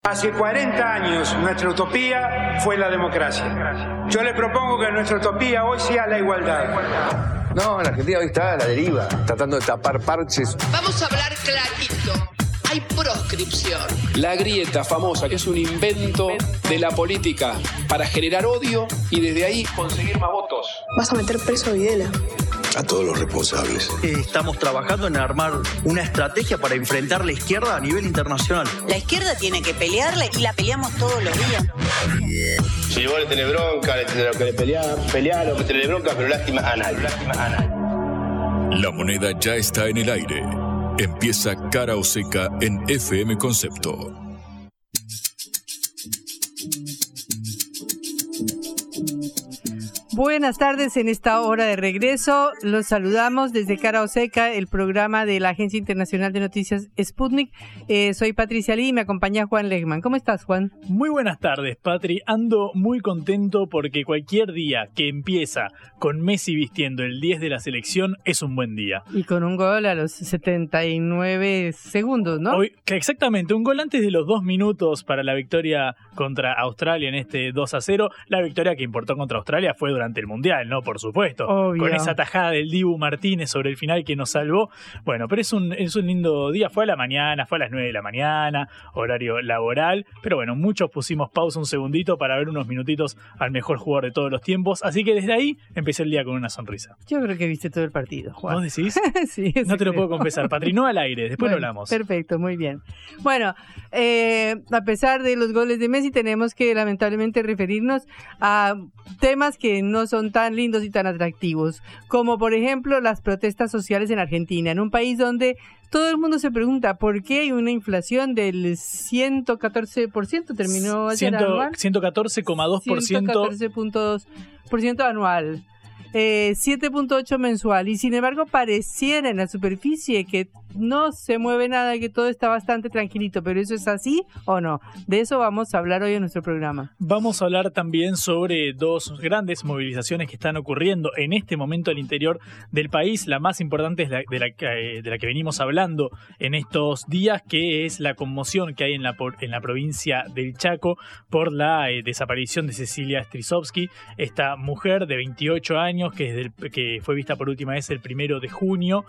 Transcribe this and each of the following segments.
Hace 40 años nuestra utopía fue la democracia. Yo le propongo que nuestra utopía hoy sea la igualdad. No, la Argentina hoy está a la deriva, tratando de tapar parches. Vamos a hablar clarito. Hay proscripción. La grieta famosa, que es un invento de la política para generar odio y desde ahí conseguir más votos. Vas a meter preso a Videla. A todos los responsables. Estamos trabajando en armar una estrategia para enfrentar la izquierda a nivel internacional. La izquierda tiene que pelearla y la peleamos todos los días. Si vos le tenés bronca, lo que le peleá, lo que tenés bronca, pero lástima a nadie. La moneda ya está en el aire. Empieza Cara o Seca en FM Concepto. Buenas tardes, en esta hora de regreso los saludamos desde Cara o Seca, el programa de la Agencia Internacional de Noticias Sputnik. Soy Patricia Lee y me acompaña Juan Legman. ¿Cómo estás, Juan? Muy buenas tardes, Patri. Ando muy contento porque cualquier día que empieza con Messi vistiendo el 10 de la selección es un buen día. Y con un gol a los 79 segundos, ¿no? Exactamente, un gol antes de los 2 minutos para la victoria contra Australia en este 2-0. La victoria que importó contra Australia fue durante el Mundial, ¿no? Por supuesto. Obvio. Con esa tajada del Dibu Martínez sobre el final que nos salvó. Bueno, pero es un lindo día. Fue a la mañana, fue a las 9 de la mañana, horario laboral. Pero bueno, muchos pusimos pausa un segundito para ver unos minutitos al mejor jugador de todos los tiempos. Así que desde ahí empecé el día con una sonrisa. Yo creo que viste todo el partido, Juan. ¿Vos decís? Sí, no te lo puedo confesar, Patri. No al aire, después bueno, lo hablamos. Perfecto, muy bien. Bueno, a pesar de los goles de Messi, tenemos que lamentablemente referirnos a temas que no son tan lindos y tan atractivos, como por ejemplo las protestas sociales en Argentina, en un país donde todo el mundo se pregunta por qué hay una inflación del 114%, terminó ayer anual. 114,2%. 114.2% anual. 7.8 mensual, y sin embargo pareciera en la superficie que no se mueve nada, que todo está bastante tranquilito, pero ¿eso es así o no? De eso vamos a hablar hoy en nuestro programa. Vamos a hablar también sobre 2 grandes movilizaciones que están ocurriendo en este momento al interior del país. La más importante es de la que venimos hablando en estos días, que es la conmoción que hay en la provincia del Chaco por la desaparición de Cecilia Strisovsky, esta mujer de 28 años que fue vista por última vez el 1 de junio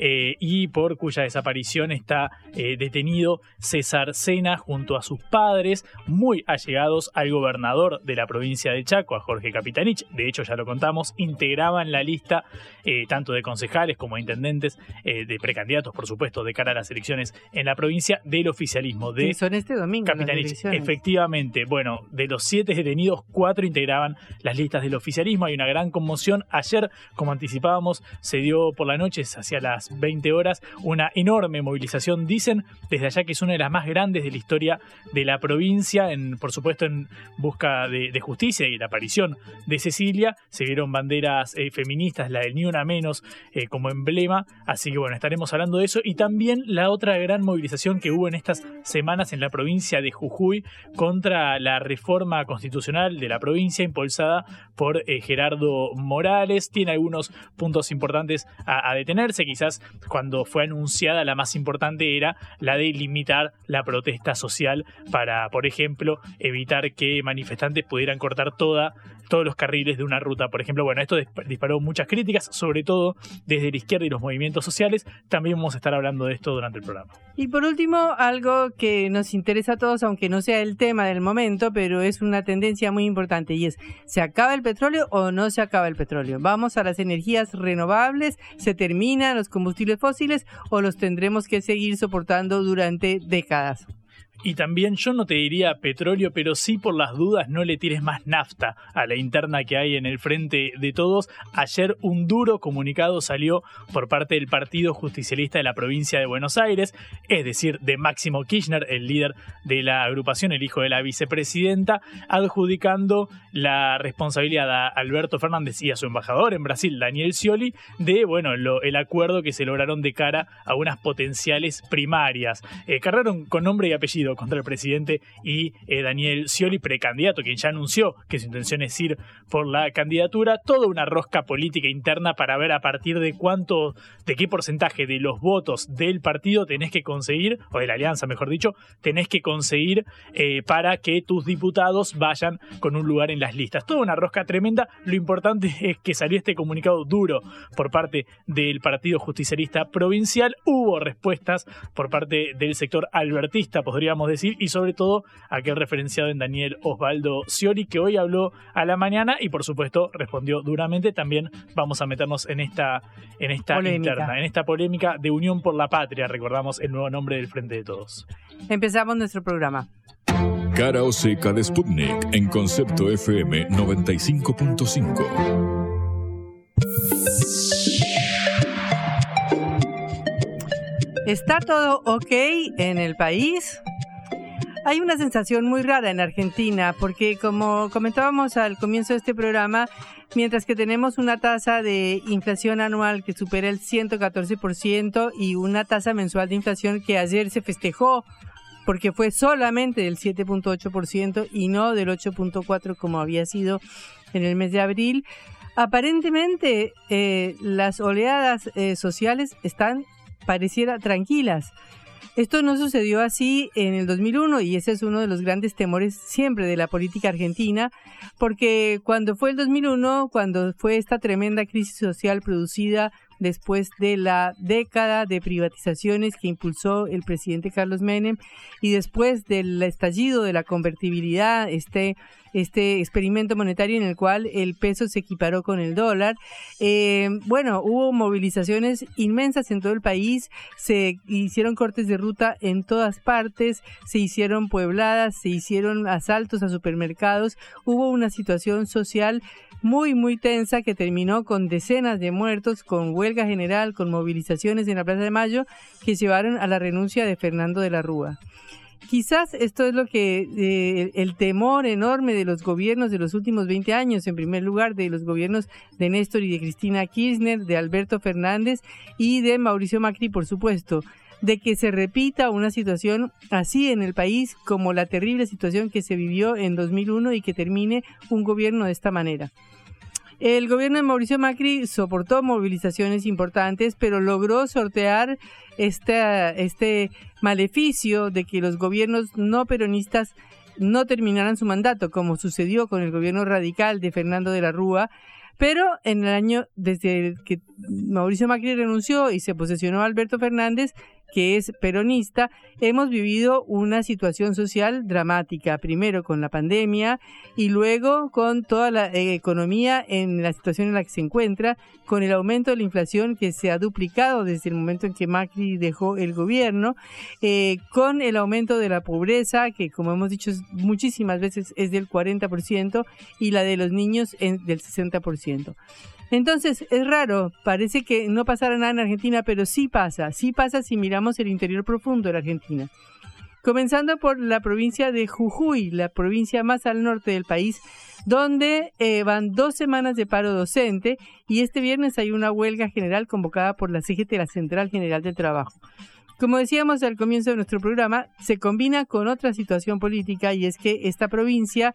y por cuya desaparición está detenido César Sena junto a sus padres, muy allegados al gobernador de la provincia de Chaco, a Jorge Capitanich. De hecho, ya lo contamos, integraban la lista tanto de concejales como de intendentes, de precandidatos, por supuesto, de cara a las elecciones en la provincia del oficialismo de son este domingo Capitanich. Efectivamente, bueno, de los 7 detenidos, 4 integraban las listas del oficialismo. Hay una gran conmoción. Ayer, como anticipábamos, se dio por la noche, hacia las 20 horas, una enorme movilización, dicen, desde allá que es una de las más grandes de la historia de la provincia, por supuesto en busca de justicia y la aparición de Cecilia. Se vieron banderas feministas, la del Ni Una Menos como emblema, así que bueno, estaremos hablando de eso. Y también la otra gran movilización que hubo en estas semanas en la provincia de Jujuy contra la reforma constitucional de la provincia impulsada por Gerardo Morales. Tiene algunos puntos importantes a detenerse. Quizás cuando fue anunciada la más importante era la de limitar la protesta social para, por ejemplo, evitar que manifestantes pudieran cortar todos los carriles de una ruta, por ejemplo. Bueno, esto disparó muchas críticas, sobre todo desde la izquierda y los movimientos sociales. También vamos a estar hablando de esto durante el programa. Y por último, algo que nos interesa a todos, aunque no sea el tema del momento, pero es una tendencia muy importante, y es: ¿se acaba el petróleo o no se acaba el petróleo? ¿Vamos a las energías renovables? ¿Se terminan los combustibles fósiles o los tendremos que seguir soportando durante décadas? Y también yo no te diría petróleo, pero sí, por las dudas, no le tires más nafta a la interna que hay en el frente de todos. Ayer un duro comunicado salió por parte del Partido Justicialista de la provincia de Buenos Aires, es decir, de Máximo Kirchner, el líder de la agrupación, el hijo de la vicepresidenta, adjudicando la responsabilidad a Alberto Fernández y a su embajador en Brasil, Daniel Scioli, de el acuerdo que se lograron de cara a unas potenciales primarias. Cargaron con nombre y apellido partido contra el presidente, y Daniel Scioli, precandidato, quien ya anunció que su intención es ir por la candidatura. Toda una rosca política interna para ver a partir de qué porcentaje de los votos del partido tenés que conseguir, o de la alianza mejor dicho, tenés que conseguir para que tus diputados vayan con un lugar en las listas. Toda una rosca tremenda. Lo importante es que salió este comunicado duro por parte del Partido Justicialista Provincial. Hubo respuestas por parte del sector albertista, podríamos decir, y sobre todo aquel referenciado en Daniel Osvaldo Scioli, que hoy habló a la mañana y por supuesto respondió duramente. También vamos a meternos en esta interna, en esta polémica de Unión por la Patria, recordamos el nuevo nombre del Frente de Todos. Empezamos nuestro programa. Cara o seca de Sputnik en Concepto FM 95.5. ¿Está todo ok en el país? Hay una sensación muy rara en Argentina, porque como comentábamos al comienzo de este programa, mientras que tenemos una tasa de inflación anual que supera el 114% y una tasa mensual de inflación que ayer se festejó porque fue solamente del 7.8% y no del 8.4% como había sido en el mes de abril, aparentemente las oleadas sociales están, pareciera, tranquilas. Esto no sucedió así en el 2001 y ese es uno de los grandes temores siempre de la política argentina, porque cuando fue el 2001, cuando fue esta tremenda crisis social producida después de la década de privatizaciones que impulsó el presidente Carlos Menem y después del estallido de la convertibilidad, este experimento monetario en el cual el peso se equiparó con el dólar, hubo movilizaciones inmensas en todo el país, se hicieron cortes de ruta en todas partes, se hicieron puebladas, se hicieron asaltos a supermercados, hubo una situación social muy, muy tensa que terminó con decenas de muertos, con huelga general, con movilizaciones en la Plaza de Mayo que llevaron a la renuncia de Fernando de la Rúa. Quizás esto es lo que el temor enorme de los gobiernos de los últimos 20 años, en primer lugar de los gobiernos de Néstor y de Cristina Kirchner, de Alberto Fernández y de Mauricio Macri, por supuesto, de que se repita una situación así en el país como la terrible situación que se vivió en 2001 y que termine un gobierno de esta manera. El gobierno de Mauricio Macri soportó movilizaciones importantes, pero logró sortear este maleficio de que los gobiernos no peronistas no terminaran su mandato, como sucedió con el gobierno radical de Fernando de la Rúa. Pero en el año desde que Mauricio Macri renunció y se posesionó Alberto Fernández, que es peronista, hemos vivido una situación social dramática, primero con la pandemia y luego con toda la economía en la situación en la que se encuentra, con el aumento de la inflación que se ha duplicado desde el momento en que Macri dejó el gobierno, con el aumento de la pobreza, que como hemos dicho muchísimas veces es del 40%, y la de los niños del 60%. Entonces, es raro, parece que no pasará nada en Argentina, pero sí pasa si miramos el interior profundo de la Argentina. Comenzando por la provincia de Jujuy, la provincia más al norte del país, donde van 2 semanas de paro docente y este viernes hay una huelga general convocada por la CGT, la Central General del Trabajo. Como decíamos al comienzo de nuestro programa, se combina con otra situación política y es que esta provincia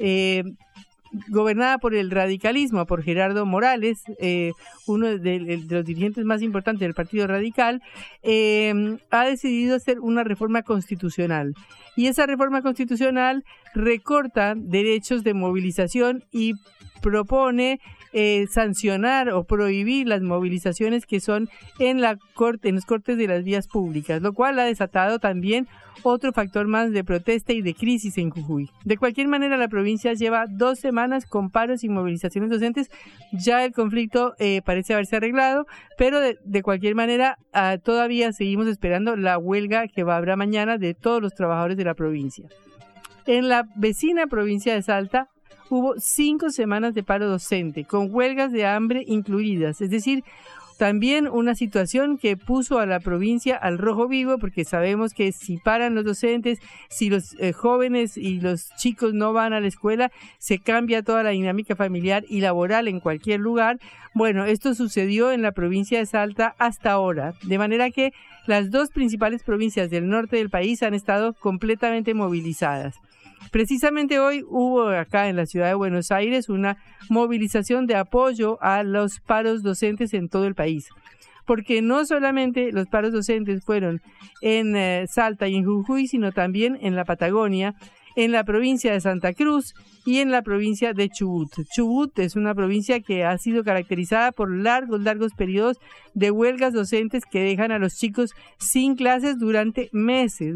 gobernada por el radicalismo, por Gerardo Morales, uno de los dirigentes más importantes del Partido Radical, ha decidido hacer una reforma constitucional. Y esa reforma constitucional recorta derechos de movilización y propone sancionar o prohibir las movilizaciones que son en los cortes de las vías públicas, lo cual ha desatado también otro factor más de protesta y de crisis en Jujuy. De cualquier manera, la provincia lleva 2 semanas con paros y movilizaciones docentes. Ya el conflicto parece haberse arreglado, pero de cualquier manera todavía seguimos esperando la huelga que habrá mañana de todos los trabajadores de la provincia. En la vecina provincia de Salta hubo 5 semanas de paro docente, con huelgas de hambre incluidas, es decir, También una situación que puso a la provincia al rojo vivo, porque sabemos que si paran los docentes, si los jóvenes y los chicos no van a la escuela, se cambia toda la dinámica familiar y laboral en cualquier lugar. Bueno, esto sucedió en la provincia de Salta hasta ahora, de manera que las dos principales provincias del norte del país han estado completamente movilizadas. Precisamente hoy hubo acá en la ciudad de Buenos Aires una movilización de apoyo a los paros docentes en todo el país, porque no solamente los paros docentes fueron en Salta y en Jujuy, sino también en la Patagonia, en la provincia de Santa Cruz y en la provincia de Chubut. Chubut es una provincia que ha sido caracterizada por largos periodos de huelgas docentes que dejan a los chicos sin clases durante meses.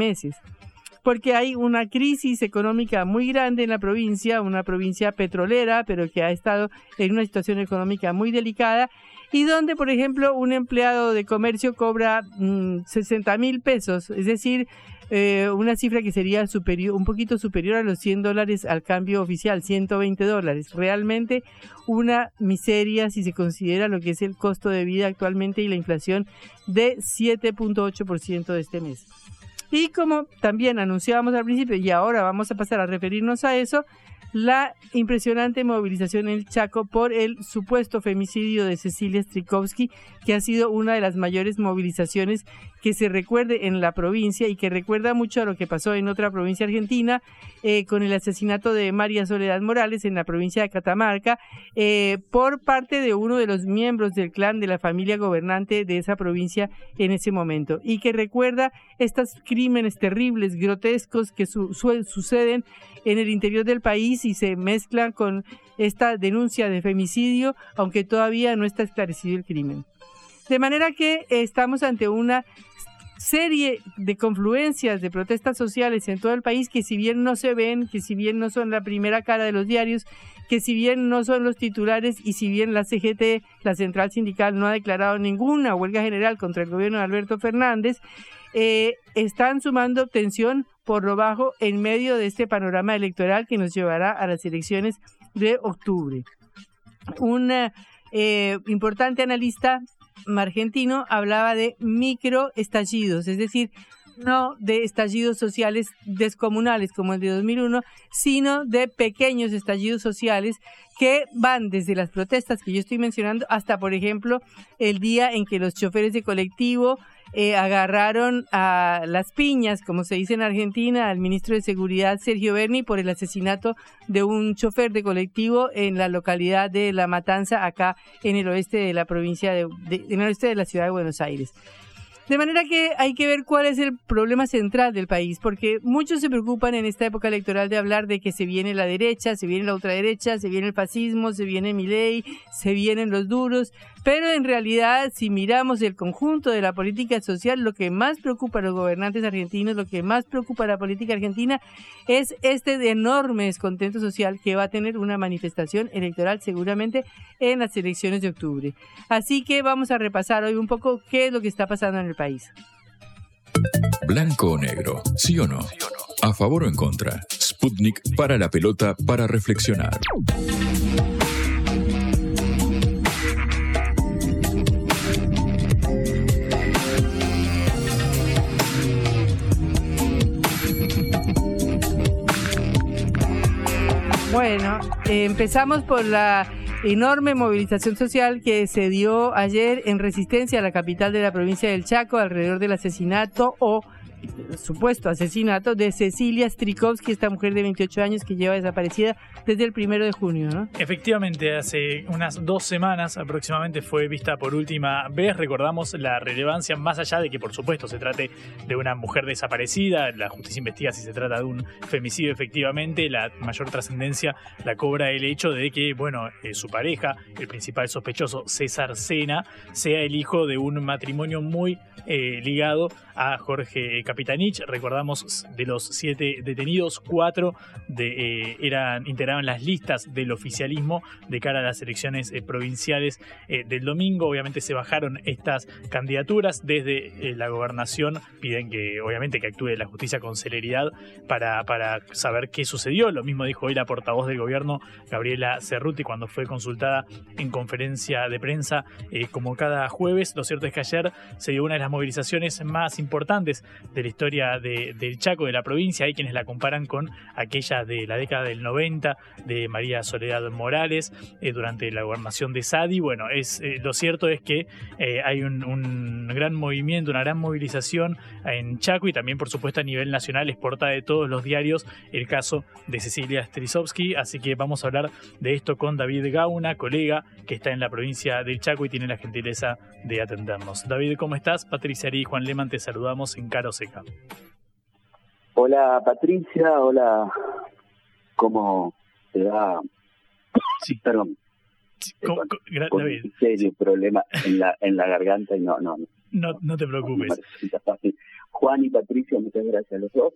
Porque hay una crisis económica muy grande en la provincia, una provincia petrolera, pero que ha estado en una situación económica muy delicada, y donde, por ejemplo, un empleado de comercio cobra 60.000 pesos, es decir, una cifra que sería un poquito superior a los $100 al cambio oficial, $120. Realmente una miseria si se considera lo que es el costo de vida actualmente y la inflación de 7.8% de este mes. Y como también anunciábamos al principio, y ahora vamos a pasar a referirnos a eso, la impresionante movilización en el Chaco por el supuesto femicidio de Cecilia Strijkovsky, que ha sido una de las mayores movilizaciones que se recuerde en la provincia y que recuerda mucho a lo que pasó en otra provincia argentina con el asesinato de María Soledad Morales en la provincia de Catamarca por parte de uno de los miembros del clan de la familia gobernante de esa provincia en ese momento, y que recuerda estos crímenes terribles, grotescos que suceden en el interior del país y se mezclan con esta denuncia de femicidio, aunque todavía no está esclarecido el crimen. De manera que estamos ante una serie de confluencias de protestas sociales en todo el país que si bien no se ven, que si bien no son la primera cara de los diarios, que si bien no son los titulares y si bien la CGT, la Central Sindical, no ha declarado ninguna huelga general contra el gobierno de Alberto Fernández, están sumando tensión por lo bajo en medio de este panorama electoral que nos llevará a las elecciones de octubre. Un importante analista argentino hablaba de microestallidos, es decir, no de estallidos sociales descomunales como el de 2001, sino de pequeños estallidos sociales que van desde las protestas que yo estoy mencionando hasta, por ejemplo, el día en que los choferes de colectivo agarraron a las piñas, como se dice en Argentina, al ministro de Seguridad Sergio Berni por el asesinato de un chofer de colectivo en la localidad de La Matanza, acá en el oeste de la provincia en el oeste de la ciudad de Buenos Aires. De manera que hay que ver cuál es el problema central del país, porque muchos se preocupan en esta época electoral de hablar de que se viene la derecha, se viene la ultraderecha, se viene el fascismo, se viene Milei, se vienen los duros, pero en realidad si miramos el conjunto de la política social, lo que más preocupa a los gobernantes argentinos, lo que más preocupa a la política argentina es este enorme descontento social que va a tener una manifestación electoral seguramente en las elecciones de octubre. Así que vamos a repasar hoy un poco qué es lo que está pasando en el país. Blanco o negro, ¿sí o no? ¿A favor o en contra? Sputnik para la pelota para reflexionar. Bueno, empezamos por la enorme movilización social que se dio ayer en Resistencia, la capital de la provincia del Chaco, alrededor del asesinato o supuesto asesinato de Cecilia Strijkovsky, esta mujer de 28 años que lleva desaparecida desde el 1 de junio, ¿no? Efectivamente, hace unas 2 semanas aproximadamente fue vista por última vez. Recordamos la relevancia, más allá de que por supuesto se trate de una mujer desaparecida, la justicia investiga si se trata de un femicidio efectivamente, la mayor trascendencia la cobra el hecho de que, bueno, su pareja, el principal sospechoso, César Sena, sea el hijo de un matrimonio muy ligado a Jorge Capitanich. Recordamos, de los 7 detenidos, 4 integraban las listas del oficialismo de cara a las elecciones provinciales del domingo. Obviamente se bajaron estas candidaturas. Desde la gobernación piden que obviamente que actúe la justicia con celeridad para saber qué sucedió. Lo mismo dijo hoy la portavoz del gobierno, Gabriela Cerruti, cuando fue consultada en conferencia de prensa como cada jueves. Lo cierto es que ayer se dio una de las movilizaciones más importantes de la historia del Chaco, de la provincia. Hay quienes la comparan con aquella de la década del 90 de María Soledad Morales durante la gobernación de Sadi. Bueno, lo cierto es que hay un gran movimiento, una gran movilización en Chaco, y también, por supuesto, a nivel nacional es portada de todos los diarios el caso de Cecilia Strisovsky. Así que vamos a hablar de esto con David Gauna, colega que está en la provincia del Chaco y tiene la gentileza de atendernos. David, ¿cómo estás? Patricia Ari y Juan Lehmann te saludamos en Cara o Seca. Hola Patricia, hola, ¿cómo te va? Sí. Perdón. Sí, con David. Un serio problema en la garganta y no te preocupes. No resulta fácil. Juan y Patricia, muchas gracias a los dos.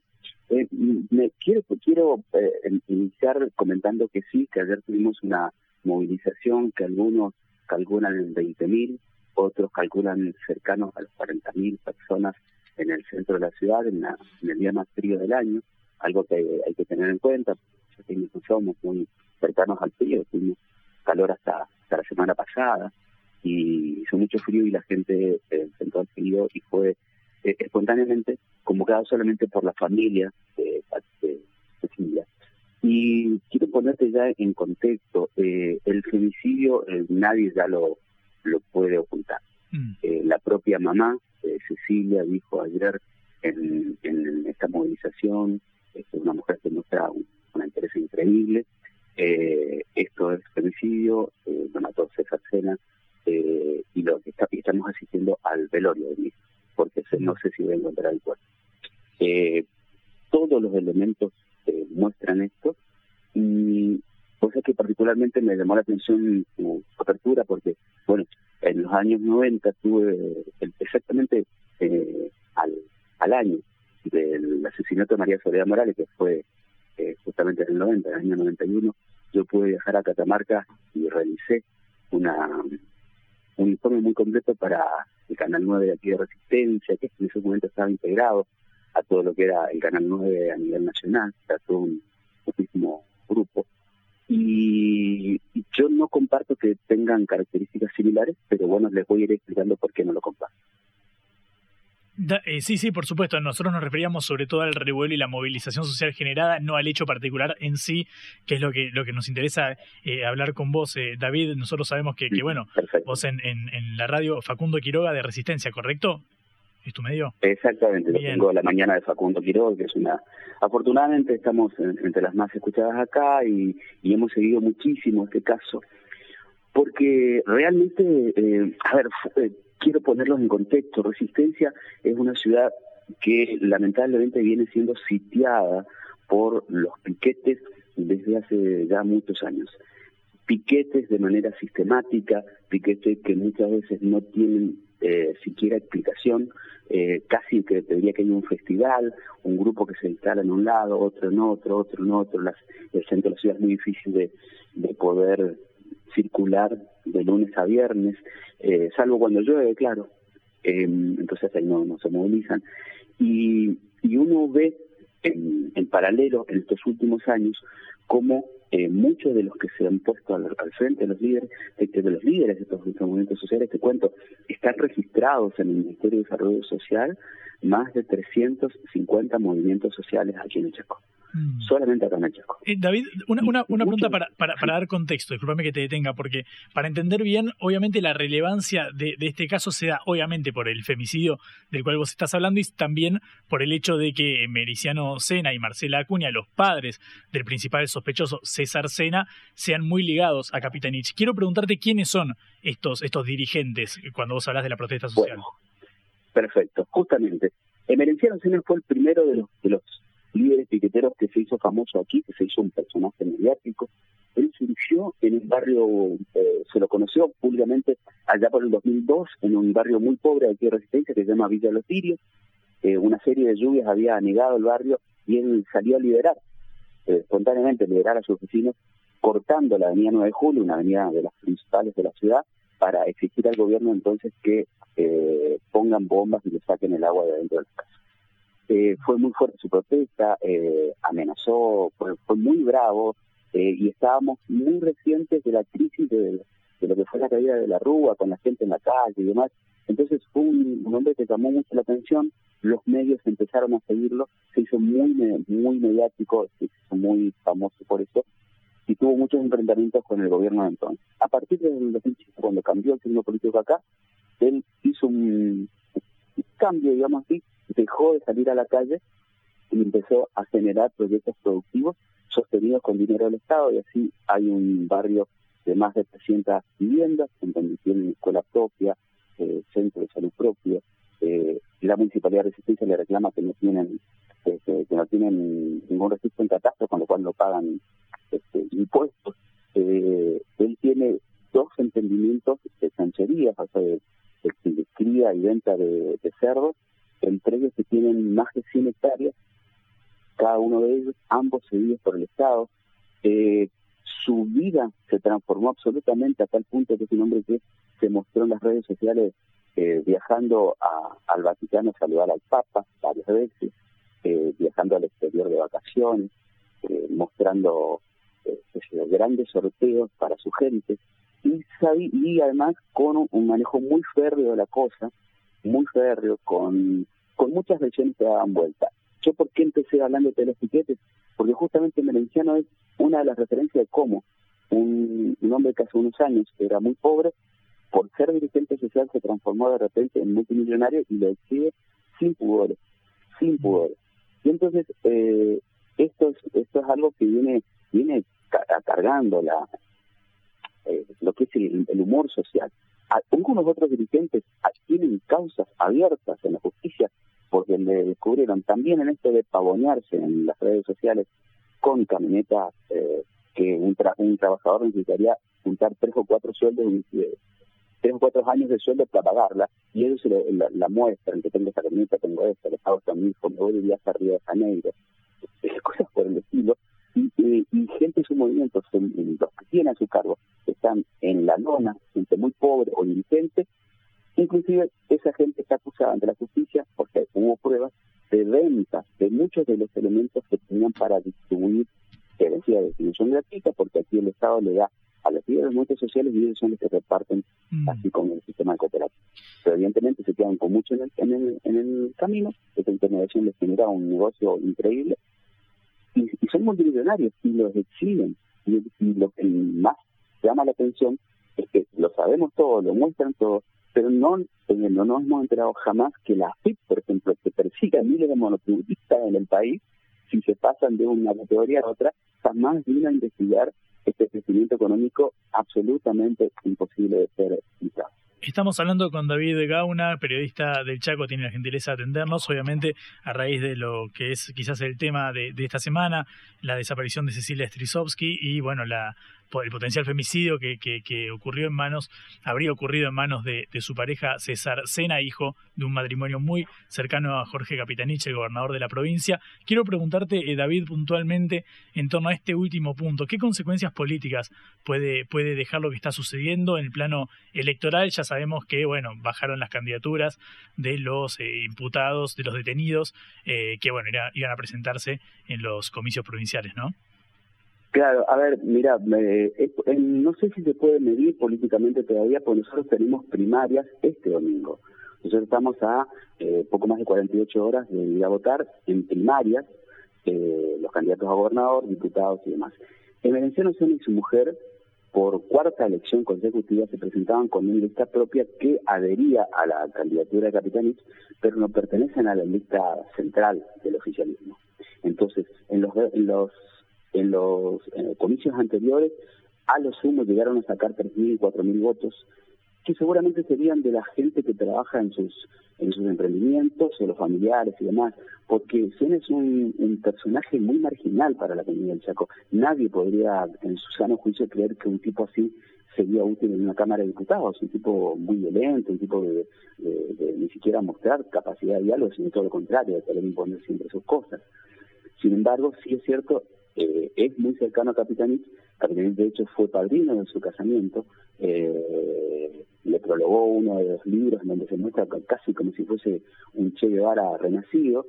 Quiero iniciar comentando que sí, que ayer tuvimos una movilización que algunos calculan en 20.000, otros calculan cercanos a los 40.000 personas en el centro de la ciudad, en el día más frío del año, algo que hay que tener en cuenta, ya que no somos muy cercanos al frío, tuvimos calor hasta la semana pasada, y hizo mucho frío y la gente se enfrentó al frío y fue espontáneamente convocada solamente por la familia de Cecilia. Y quiero ponerte ya en contexto, el femicidio nadie ya lo puede ocultar. La propia mamá Cecilia dijo ayer en esta movilización, es una mujer que muestra una interés increíble, esto es femicidio, lo mató César Sena, y estamos asistiendo al velorio de mí, porque no sé si voy a encontrar el cuerpo. Todos los elementos muestran esto, y cosa que particularmente me llamó la atención su apertura, porque, bueno, en los años 90 tuve exactamente al año del asesinato de María Soledad Morales, que fue justamente en el 90, en el año 91, yo pude viajar a Catamarca y realicé un informe muy completo para el Canal 9 de aquí de Resistencia, que en ese momento estaba integrado a todo lo que era el Canal 9 a nivel nacional, a todo un mismo grupo. Y yo no comparto que tengan características similares, pero bueno, les voy a ir explicando por qué no lo comparto. Sí, por supuesto. Nosotros nos referíamos sobre todo al revuelo y la movilización social generada, no al hecho particular en sí, que es lo que nos interesa hablar con vos, David. Nosotros sabemos que bueno, perfecto. Vos en la radio Facundo Quiroga de Resistencia, ¿correcto? ¿Es tu medio? Exactamente, lo tengo la mañana de Facundo Quiroga, que es afortunadamente estamos entre las más escuchadas acá, y hemos seguido muchísimo este caso, porque realmente, quiero ponerlos en contexto. Resistencia es una ciudad que lamentablemente viene siendo sitiada por los piquetes desde hace ya muchos años. Piquetes de manera sistemática, piquetes que muchas veces no tienen siquiera explicación, casi que te diría que hay un festival, un grupo que se instala en un lado, otro en otro, otro en otro. El centro de la ciudad es muy difícil de poder circular de lunes a viernes, salvo cuando llueve, claro, entonces ahí no se movilizan, y uno ve en paralelo en estos últimos años cómo muchos de los que se han puesto al frente de los líderes de estos movimientos sociales, te cuento, están registrados en el Ministerio de Desarrollo Social más de 350 movimientos sociales aquí en el Chaco. Solamente acá en el Chaco. David, una pregunta para dar contexto, discúlpame que te detenga, porque para entender bien, obviamente la relevancia de este caso se da obviamente por el femicidio del cual vos estás hablando, y también por el hecho de que Mericiano Sena y Marcela Acuña, los padres del principal sospechoso César Sena, sean muy ligados a Capitanich. Quiero preguntarte quiénes son estos dirigentes cuando vos hablas de la protesta social. Bueno, perfecto, justamente. Mericiano Sena fue el primero de los líderes piqueteros que se hizo famoso aquí, que se hizo un personaje mediático. Él surgió en un barrio, se lo conoció públicamente allá por el 2002, en un barrio muy pobre de aquí de Resistencia, que se llama Villa Los Lirios. una serie de lluvias había anegado el barrio y él salió a liderar, espontáneamente liderar a sus vecinos, cortando la avenida 9 de Julio, una avenida de las principales de la ciudad, para exigir al gobierno entonces que pongan bombas y le saquen el agua de dentro de las casas. Fue muy fuerte su protesta, amenazó, fue muy bravo, y estábamos muy recientes de la crisis de lo que fue la caída de la Rúa, con la gente en la calle y demás. Entonces fue un hombre que llamó mucho la atención, los medios empezaron a seguirlo, se hizo muy mediático, se hizo muy famoso por eso, y tuvo muchos enfrentamientos con el gobierno de entonces. A partir del 2005, cuando cambió el signo político acá, él hizo un cambio, digamos así, dejó de salir a la calle y empezó a generar proyectos productivos sostenidos con dinero del Estado, y así hay un barrio de más de 300 viviendas, en donde tienen escuela propia, centro de salud propio. La Municipalidad de Resistencia le reclama que no tienen ningún registro en catastro, con lo cual no pagan impuestos. Él tiene 2 emprendimientos de chancherías, o sea, de cría y venta de cerdos, entre ellos que tienen más de 100 hectáreas, cada uno de ellos, ambos cedidos por el Estado. Su vida se transformó absolutamente a tal punto que es un hombre que se mostró en las redes sociales viajando al Vaticano a saludar al Papa varias veces, viajando al exterior de vacaciones, mostrando grandes sorteos para su gente, y además con un manejo muy férreo de la cosa, muy férreo, con muchas versiones que daban vuelta. ¿Yo por qué empecé hablando de los piquetes? Porque justamente Merenciano es una de las referencias de cómo un hombre que hace unos años era muy pobre, por ser dirigente social se transformó de repente en multimillonario y lo exhibe sin pudores. Y entonces esto es algo que viene cargando lo que es el humor social. Algunos otros dirigentes tienen causas abiertas en la justicia porque le descubrieron también en esto de pavonearse en las redes sociales con camionetas que un trabajador necesitaría juntar 3 o 4 sueldos, 3 o 4 años de sueldo para pagarla, y ellos la muestran, que tengo esta camioneta, tengo esta, le pago a mi hijo, me voy de viaje a Río de Janeiro, cosas por el estilo, y gente de su movimiento, los que tienen a su cargo, están en la lona, gente muy pobre o indigente. Inclusive esa gente está acusada ante la justicia porque hubo pruebas de ventas de muchos de los elementos que tenían para distribuir, que decía distribución gratuita, porque aquí el Estado le da a los líderes de movimientos sociales y ellos son los que reparten, así como el sistema de cooperativa. Pero evidentemente se quedan con mucho en el camino, esa intermediación les genera un negocio increíble, y son multimillonarios y los exhiben, y lo que más llama la atención es que lo sabemos todo, lo muestran todo, pero no nos hemos enterado jamás que la AFIP, por ejemplo, que persigue a miles de monotributistas en el país, si se pasan de una categoría a otra, jamás vino a investigar este crecimiento económico absolutamente imposible de ser explicado. Estamos hablando con David Gauna, periodista del Chaco, tiene la gentileza de atendernos, obviamente a raíz de lo que es quizás el tema de esta semana, la desaparición de Cecilia Strisovsky y bueno, el potencial femicidio que habría ocurrido en manos de su pareja César Sena, hijo de un matrimonio muy cercano a Jorge Capitanich, el gobernador de la provincia. Quiero preguntarte, David, puntualmente en torno a este último punto, ¿qué consecuencias políticas puede dejar lo que está sucediendo en el plano electoral? Ya sabemos que, bueno, bajaron las candidaturas de los imputados, de los detenidos, que, bueno, iban a presentarse en los comicios provinciales, ¿no? Claro, a ver, mira, no sé si se puede medir políticamente todavía, porque nosotros tenemos primarias este domingo. Nosotros estamos a poco más de 48 horas de ir a votar en primarias, los candidatos a gobernador, diputados y demás. En Merenciano Sena y su mujer, por 4ª elección consecutiva, se presentaban con una lista propia que adhería a la candidatura de Capitanich, pero no pertenecen a la lista central del oficialismo. Entonces, en los comicios anteriores, a lo sumo llegaron a sacar 3.000, 4.000 votos, que seguramente serían de la gente que trabaja en sus emprendimientos, o los familiares y demás, porque Sena es un personaje muy marginal para la comunidad del Chaco. Nadie podría, en su sano juicio, creer que un tipo así sería útil en una Cámara de Diputados, un tipo muy violento, un tipo de ni siquiera mostrar capacidad de diálogo, sino todo lo contrario, de querer imponer siempre sus cosas. Sin embargo, sí es cierto, es muy cercano a Capitanich. Capitanich, de hecho, fue padrino de su casamiento, le prologó uno de los libros en donde se muestra casi como si fuese un Che Guevara renacido,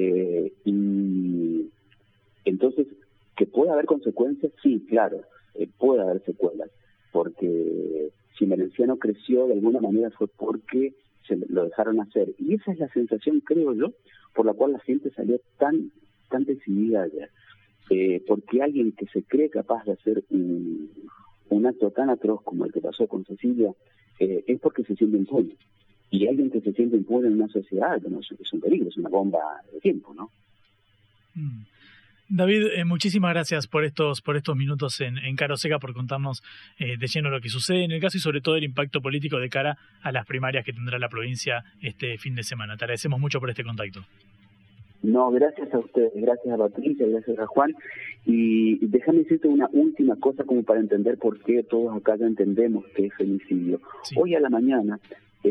y entonces, ¿que puede haber consecuencias? Sí, claro, puede haber secuelas, porque si Merenciano creció de alguna manera fue porque se lo dejaron hacer, y esa es la sensación, creo yo, por la cual la gente salió tan decidida ayer, porque alguien que se cree capaz de hacer un acto tan atroz como el que pasó con Cecilia, es porque se siente impune, y alguien que se siente impune en una sociedad, bueno, es un peligro, es una bomba de tiempo, ¿no? David, muchísimas gracias por estos minutos en Cara o Seca, por contarnos de lleno lo que sucede en el caso y sobre todo el impacto político de cara a las primarias que tendrá la provincia este fin de semana. Te agradecemos mucho por este contacto. No, gracias a ustedes, gracias a Patricia, gracias a Juan, y déjame decirte una última cosa como para entender por qué todos acá ya entendemos que es femicidio. Sí. Hoy a la mañana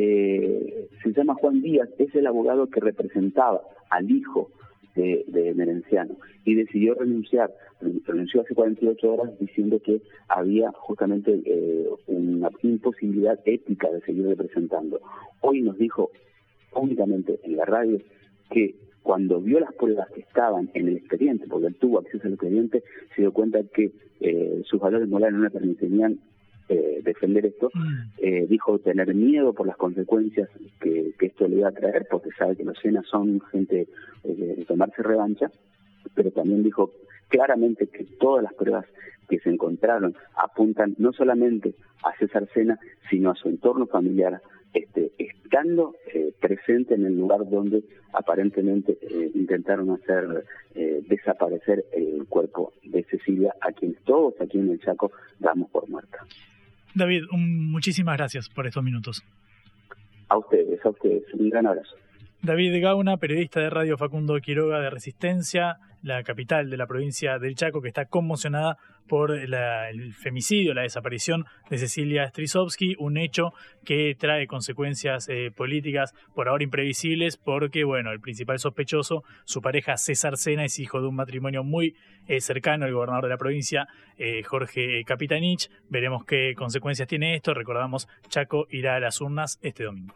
se llama Juan Díaz, es el abogado que representaba al hijo de Merenciano, y decidió renunció hace 48 horas diciendo que había justamente una imposibilidad ética de seguir representando. Hoy nos dijo únicamente en la radio que cuando vio las pruebas que estaban en el expediente, porque él tuvo acceso al expediente, se dio cuenta que sus valores morales no le permitirían defender esto. Dijo tener miedo por las consecuencias que esto le iba a traer, porque sabe que los Sena son gente de tomarse revancha, pero también dijo claramente que todas las pruebas que se encontraron apuntan no solamente a César Sena, sino a su entorno familiar, estando presente en el lugar donde aparentemente intentaron hacer desaparecer el cuerpo de Cecilia, a quienes todos aquí en el Chaco damos por muerta. David, muchísimas gracias por estos minutos. A ustedes, un gran abrazo. David Gauna, periodista de Radio Facundo Quiroga de Resistencia, la capital de la provincia del Chaco, que está conmocionada por el femicidio, la desaparición de Cecilia Strisovsky, un hecho que trae consecuencias políticas por ahora imprevisibles, porque bueno, el principal sospechoso, su pareja César Sena, es hijo de un matrimonio muy cercano al gobernador de la provincia, Jorge Capitanich. Veremos qué consecuencias tiene esto. Recordamos, Chaco irá a las urnas este domingo.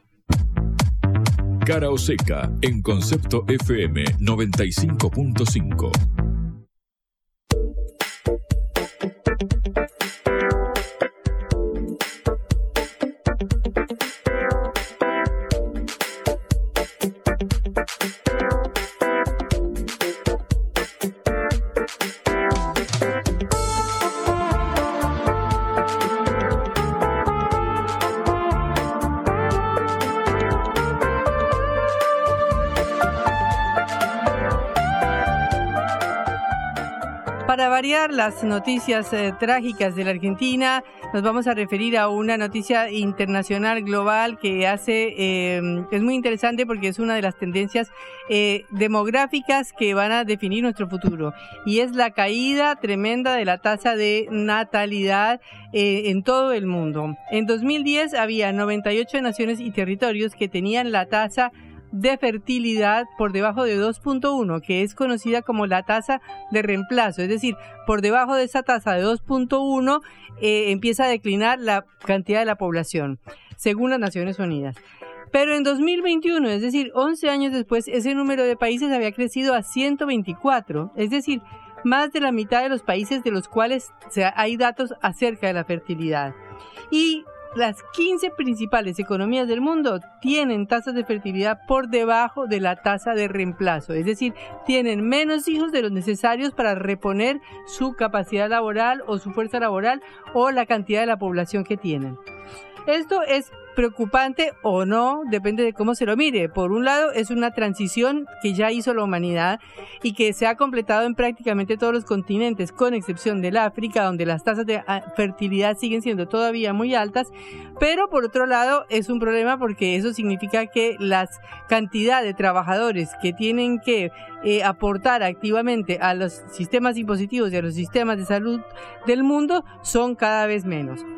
Cara o Seca en Concepto FM 95.5. Para variar las noticias trágicas de la Argentina, nos vamos a referir a una noticia internacional global que es muy interesante porque es una de las tendencias demográficas que van a definir nuestro futuro, y es la caída tremenda de la tasa de natalidad en todo el mundo. En 2010 había 98 naciones y territorios que tenían la tasa de fertilidad por debajo de 2.1, que es conocida como la tasa de reemplazo, es decir, por debajo de esa tasa de 2.1 empieza a declinar la cantidad de la población, según las Naciones Unidas. Pero en 2021, es decir, 11 años después, ese número de países había crecido a 124, es decir, más de la mitad de los países de los cuales hay datos acerca de la fertilidad. Y las 15 principales economías del mundo tienen tasas de fertilidad por debajo de la tasa de reemplazo, es decir, tienen menos hijos de los necesarios para reponer su capacidad laboral o su fuerza laboral o la cantidad de la población que tienen. Esto es preocupante o no, depende de cómo se lo mire. Por un lado, es una transición que ya hizo la humanidad y que se ha completado en prácticamente todos los continentes, con excepción del África, donde las tasas de fertilidad siguen siendo todavía muy altas. Pero por otro lado, es un problema porque eso significa que la cantidad de trabajadores que tienen que aportar activamente a los sistemas impositivos y a los sistemas de salud del mundo son cada vez menos.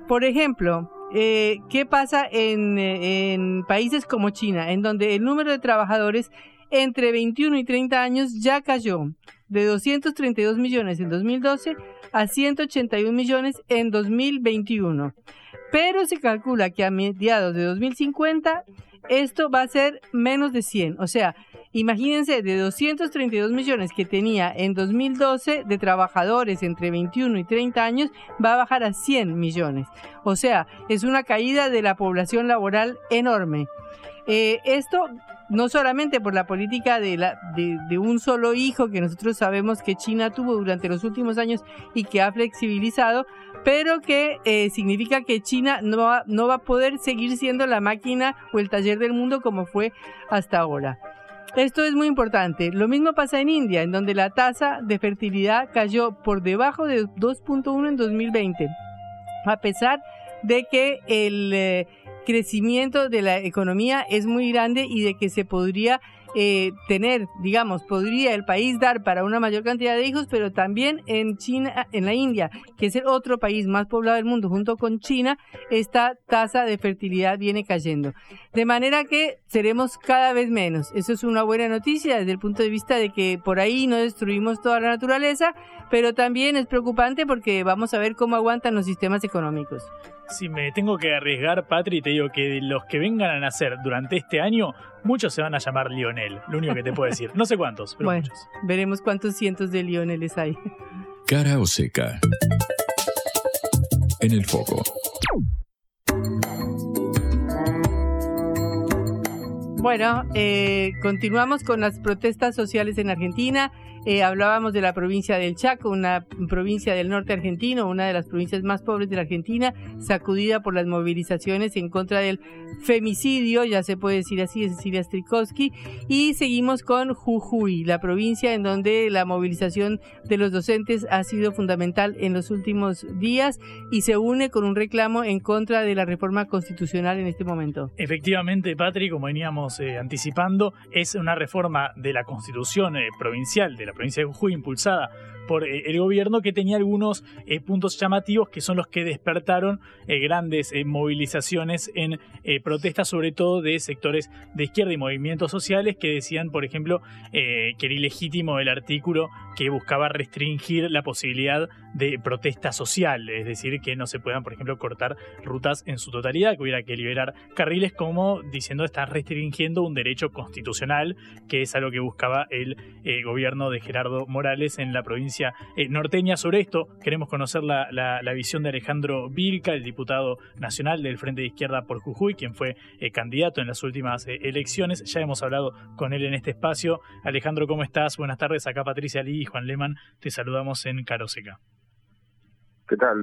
Por ejemplo, ¿qué pasa en países como China, en donde el número de trabajadores entre 21 y 30 años ya cayó de 232 millones en 2012 a 181 millones en 2021? Pero se calcula que a mediados de 2050 esto va a ser menos de 100. O sea, imagínense, de 232 millones que tenía en 2012 de trabajadores entre 21 y 30 años, va a bajar a 100 millones. O sea, es una caída de la población laboral enorme. Esto no solamente por la política de un solo hijo que nosotros sabemos que China tuvo durante los últimos años y que ha flexibilizado, pero que significa que China no va a poder seguir siendo la máquina o el taller del mundo como fue hasta ahora. Esto es muy importante. Lo mismo pasa en India, en donde la tasa de fertilidad cayó por debajo de 2.1 en 2020, a pesar de que el crecimiento de la economía es muy grande y de que se podría podría el país dar para una mayor cantidad de hijos, pero también en China, en la India, que es el otro país más poblado del mundo, junto con China, esta tasa de fertilidad viene cayendo. De manera que seremos cada vez menos. Eso es una buena noticia desde el punto de vista de que por ahí no destruimos toda la naturaleza, pero también es preocupante porque vamos a ver cómo aguantan los sistemas económicos. Si me tengo que arriesgar, Patri, te digo que de los que vengan a nacer durante este año, muchos se van a llamar Lionel. Lo único que te puedo decir. No sé cuántos, pero bueno, muchos. Veremos cuántos cientos de Lioneles hay. Cara o seca. En el foco. Bueno, continuamos con las protestas sociales en Argentina. Hablábamos de la provincia del Chaco, una provincia del norte argentino, una de las provincias más pobres de la Argentina, sacudida por las movilizaciones en contra del femicidio, ya se puede decir así, de Cecilia Strijkovsky. Y seguimos con Jujuy, la provincia en donde la movilización de los docentes ha sido fundamental en los últimos días y se une con un reclamo en contra de la reforma constitucional en este momento. Efectivamente, Patri, como veníamos anticipando, es una reforma de la Constitución provincial de la provincia de Jujuy, impulsada por el gobierno, que tenía algunos puntos llamativos que son los que despertaron grandes movilizaciones en protestas, sobre todo de sectores de izquierda y movimientos sociales que decían, por ejemplo, que era ilegítimo el artículo que buscaba restringir la posibilidad de protesta social, es decir, que no se puedan, por ejemplo, cortar rutas en su totalidad, que hubiera que liberar carriles, como diciendo está restringiendo un derecho constitucional, que es algo que buscaba el gobierno de Gerardo Morales en la provincia norteña. Sobre esto queremos conocer la visión de Alejandro Vilca, el diputado nacional del Frente de Izquierda por Jujuy, quien fue candidato en las últimas elecciones. Ya hemos hablado con él en este espacio. Alejandro, ¿cómo estás? Buenas tardes. Acá Patricia Lee y Juan Lehmann te saludamos en Cara o Seca. ¿Qué tal?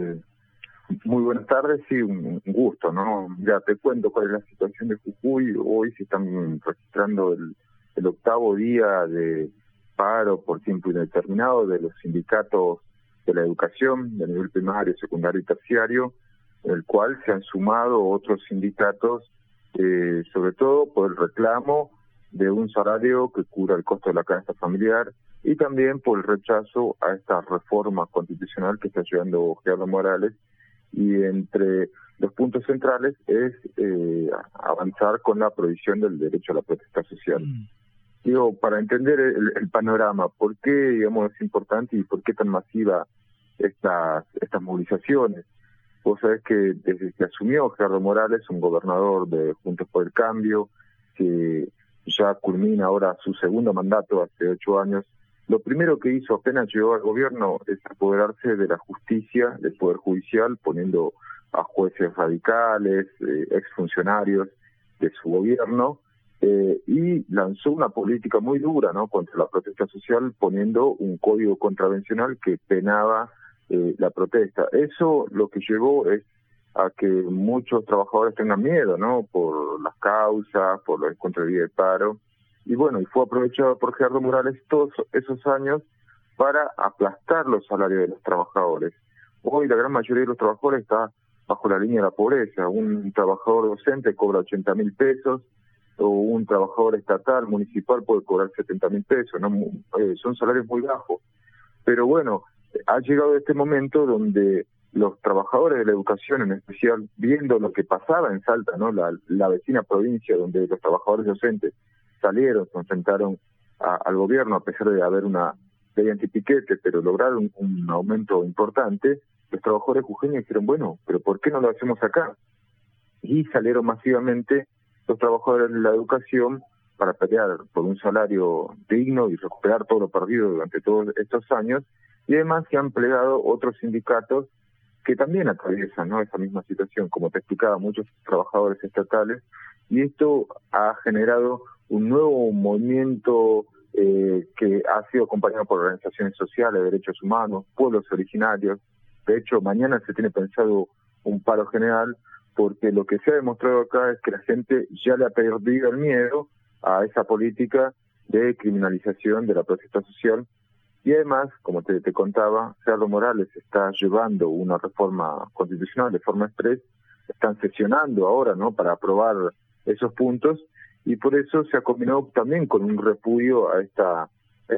Muy buenas tardes, sí, un gusto, ¿no? Ya te cuento cuál es la situación de Jujuy. Hoy se están registrando el octavo día de paro por tiempo indeterminado de los sindicatos de la educación de nivel primario, secundario y terciario, en el cual se han sumado otros sindicatos, sobre todo por el reclamo de un salario que cubra el costo de la canasta familiar y también por el rechazo a esta reforma constitucional que está llevando Gerardo Morales. Y entre los puntos centrales es avanzar con la prohibición del derecho a la protesta social. Digo, para entender el panorama, ¿por qué, digamos, es importante y por qué tan masiva estas movilizaciones? Vos sabés que desde que asumió Gerardo Morales, un gobernador de Juntos por el Cambio, que ya culmina ahora su segundo mandato hace 8 años, lo primero que hizo apenas llegó al gobierno es apoderarse de la justicia, del Poder Judicial, poniendo a jueces radicales, exfuncionarios de su gobierno, y lanzó una política muy dura, ¿no?, contra la protesta social, poniendo un código contravencional que penaba la protesta. Eso lo que llevó es a que muchos trabajadores tengan miedo, ¿no?, por las causas, por los contravías de paro. Y bueno, y fue aprovechado por Gerardo Morales todos esos años para aplastar los salarios de los trabajadores. Hoy la gran mayoría de los trabajadores está bajo la línea de la pobreza. Un trabajador docente cobra 80.000 pesos, o un trabajador estatal, municipal, puede cobrar 70.000 pesos, ¿no? Son salarios muy bajos. Pero bueno, ha llegado este momento donde los trabajadores de la educación, en especial, viendo lo que pasaba en Salta, ¿no? La vecina provincia donde los trabajadores docentes salieron, se enfrentaron al gobierno a pesar de haber una ley antipiquete, pero lograron un aumento importante. Los trabajadores jujeños dijeron, bueno, pero ¿por qué no lo hacemos acá? Y salieron masivamente los trabajadores de la educación para pelear por un salario digno y recuperar todo lo perdido durante todos estos años, y además se han plegado otros sindicatos que también atraviesan, ¿no?, esa misma situación, como te explicaba, muchos trabajadores estatales, y esto ha generado un nuevo movimiento que ha sido acompañado por organizaciones sociales, de derechos humanos, pueblos originarios. De hecho, mañana se tiene pensado un paro general, porque lo que se ha demostrado acá es que la gente ya le ha perdido el miedo a esa política de criminalización de la protesta social. Y además, como te contaba, Gerardo Morales está llevando una reforma constitucional de forma express, están sesionando ahora, ¿no?, para aprobar esos puntos, y por eso se ha combinado también con un repudio a esta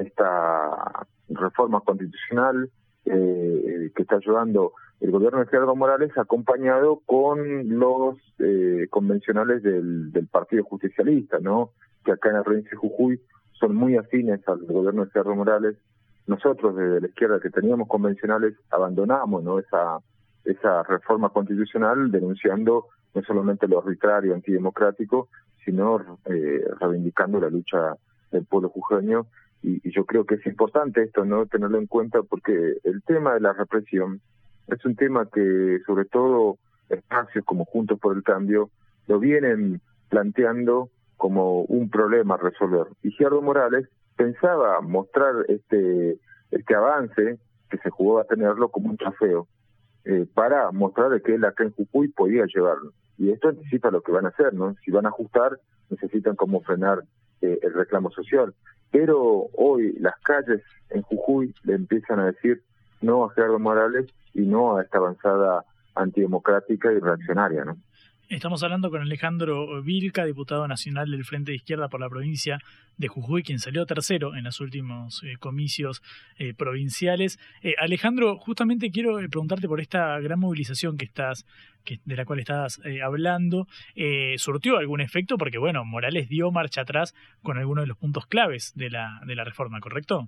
reforma constitucional que está llevando el gobierno de Gerardo Morales, acompañado con los convencionales del Partido Justicialista, ¿no?, que acá en la provincia de Jujuy son muy afines al gobierno de Gerardo Morales. Nosotros desde la izquierda, que teníamos convencionales, abandonamos, ¿no?, esa reforma constitucional, denunciando no solamente lo arbitrario, antidemocrático, sino reivindicando la lucha del pueblo jujeño. Y yo creo que es importante esto, ¿no?, tenerlo en cuenta, porque el tema de la represión es un tema que, sobre todo, espacios como Juntos por el Cambio lo vienen planteando como un problema a resolver. Y Gerardo Morales pensaba mostrar este avance, que se jugó a tenerlo, como un trofeo, para mostrar que él acá en Jujuy podía llevarlo. Y esto anticipa lo que van a hacer, ¿no? Si van a ajustar, necesitan como frenar el reclamo social. Pero hoy las calles en Jujuy le empiezan a decir no a Gerardo Morales y no a esta avanzada antidemocrática y reaccionaria, ¿no? Estamos hablando con Alejandro Vilca, diputado nacional del Frente de Izquierda por la provincia de Jujuy, quien salió tercero en los últimos comicios provinciales. Alejandro, justamente quiero preguntarte por esta gran movilización de la cual estás hablando. ¿Surtió algún efecto? Porque, bueno, Morales dio marcha atrás con algunos de los puntos claves de la reforma, ¿correcto?